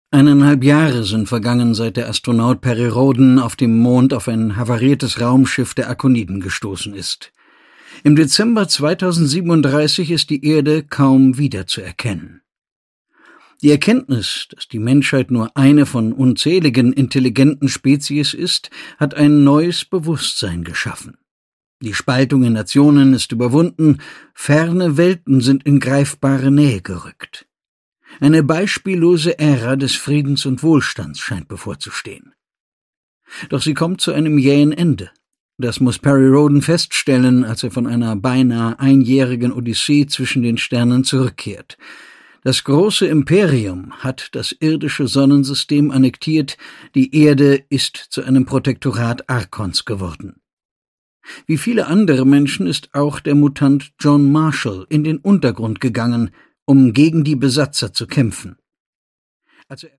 1,5 Jahre sind vergangen, seit der Astronaut Perry Rhodan auf dem Mond auf ein havariertes Raumschiff der Arkoniden gestoßen ist. Im Dezember 2037 ist die Erde kaum wiederzuerkennen. Die Erkenntnis, dass die Menschheit nur eine von unzähligen intelligenten Spezies ist, hat ein neues Bewusstsein geschaffen. Die Spaltung in Nationen ist überwunden, ferne Welten sind in greifbare Nähe gerückt. Eine beispiellose Ära des Friedens und Wohlstands scheint bevorzustehen. Doch sie kommt zu einem jähen Ende. Das muss Perry Rhodan feststellen, als er von einer beinahe einjährigen Odyssee zwischen den Sternen zurückkehrt. Das große Imperium hat das irdische Sonnensystem annektiert, die Erde ist zu einem Protektorat Arkons geworden. Wie viele andere Menschen ist auch der Mutant John Marshall in den Untergrund gegangen, um gegen die Besatzer zu kämpfen.